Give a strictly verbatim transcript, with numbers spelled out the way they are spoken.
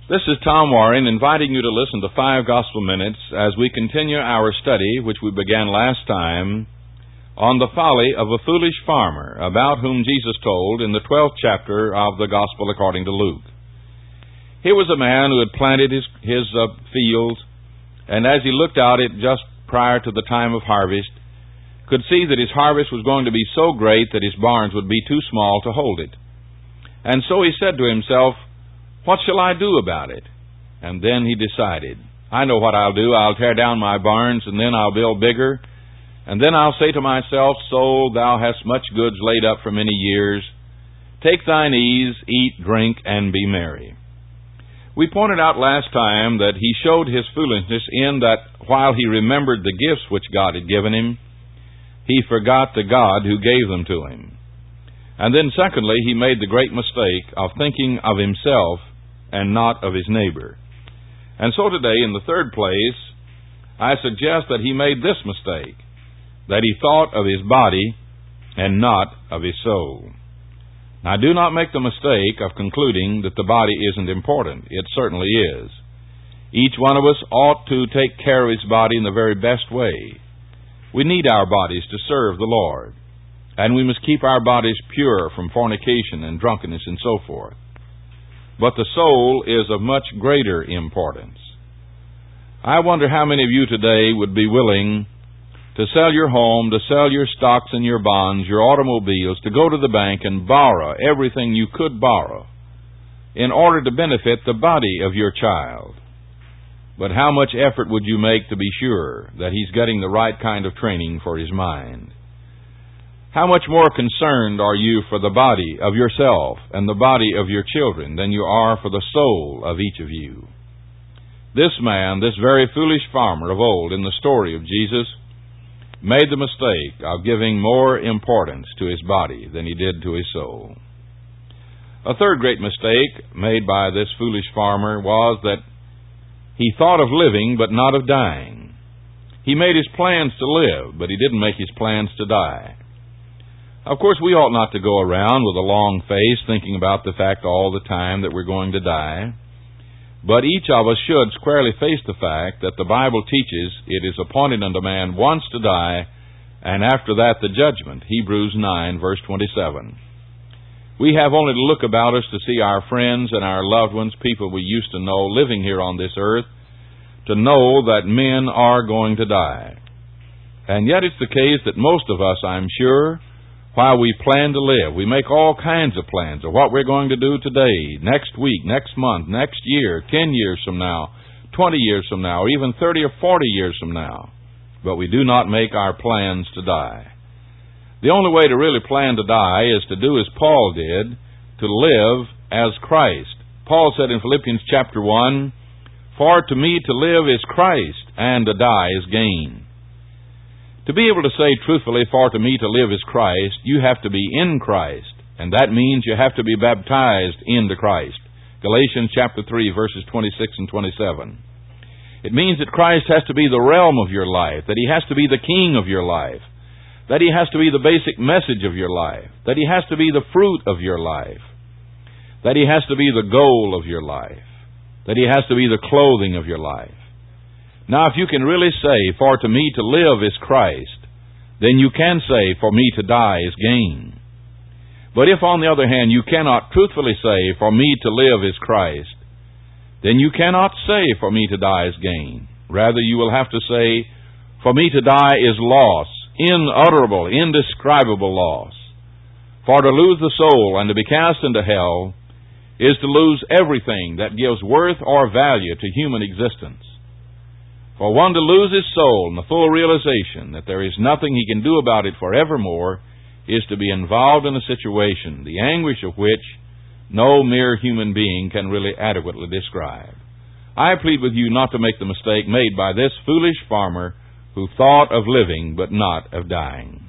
This is Tom Warren inviting you to listen to Five Gospel Minutes as we continue our study, which we began last time, on the folly of a foolish farmer, about whom Jesus told in the twelfth chapter of the Gospel according to Luke. Here was a man who had planted his, his uh, field, and as he looked out it just prior to the time of harvest, could see that his harvest was going to be so great that his barns would be too small to hold it. And so he said to himself, "What shall I do about it?" And then he decided, I know what I'll do. I'll tear down my barns, and then I'll build bigger. And then I'll say to myself, "Soul, thou hast much goods laid up for many years. Take thine ease, eat, drink, and be merry." We pointed out last time that he showed his foolishness in that while he remembered the gifts which God had given him, he forgot the God who gave them to him. And then secondly, he made the great mistake of thinking of himself and not of his neighbor. And so today, in the third place, I suggest that he made this mistake, that he thought of his body and not of his soul. Now, do not make the mistake of concluding that the body isn't important. It certainly is. Each one of us ought to take care of his body in the very best way. We need our bodies to serve the Lord, and we must keep our bodies pure from fornication and drunkenness and so forth. But the soul is of much greater importance. I wonder how many of you today would be willing to sell your home, to sell your stocks and your bonds, your automobiles, to go to the bank and borrow everything you could borrow in order to benefit the body of your child. But how much effort would you make to be sure that he's getting the right kind of training for his mind? How much more concerned are you for the body of yourself and the body of your children than you are for the soul of each of you? This man, this very foolish farmer of old in the story of Jesus, made the mistake of giving more importance to his body than he did to his soul. A third great mistake made by this foolish farmer was that he thought of living but not of dying. He made his plans to live, but he didn't make his plans to die. Of course, we ought not to go around with a long face thinking about the fact all the time that we're going to die. But each of us should squarely face the fact that the Bible teaches it is appointed unto man once to die, and after that the judgment, Hebrews nine, verse twenty-seven. We have only to look about us to see our friends and our loved ones, people we used to know, living here on this earth, to know that men are going to die. And yet it's the case that most of us, I'm sure, while we plan to live, we make all kinds of plans of what we're going to do today, next week, next month, next year, ten years from now, twenty years from now, or even thirty or forty years from now. But we do not make our plans to die. The only way to really plan to die is to do as Paul did, to live as Christ. Paul said in Philippians chapter one, "For to me to live is Christ, and to die is gain." To be able to say truthfully, "For to me to live is Christ," you have to be in Christ, and that means you have to be baptized into Christ. Galatians chapter three, verses twenty-six and twenty-seven. It means that Christ has to be the realm of your life, that He has to be the king of your life, that He has to be the basic message of your life, that He has to be the fruit of your life, that He has to be the goal of your life, that He has to be the clothing of your life. Now, if you can really say, "For to me to live is Christ," then you can say, "For me to die is gain." But if, on the other hand, you cannot truthfully say, "For me to live is Christ," then you cannot say, "For me to die is gain." Rather, you will have to say, "For me to die is loss, unutterable, indescribable loss." For to lose the soul and to be cast into hell is to lose everything that gives worth or value to human existence. For one to lose his soul in the full realization that there is nothing he can do about it forevermore is to be involved in a situation, the anguish of which no mere human being can really adequately describe. I plead with you not to make the mistake made by this foolish farmer who thought of living but not of dying.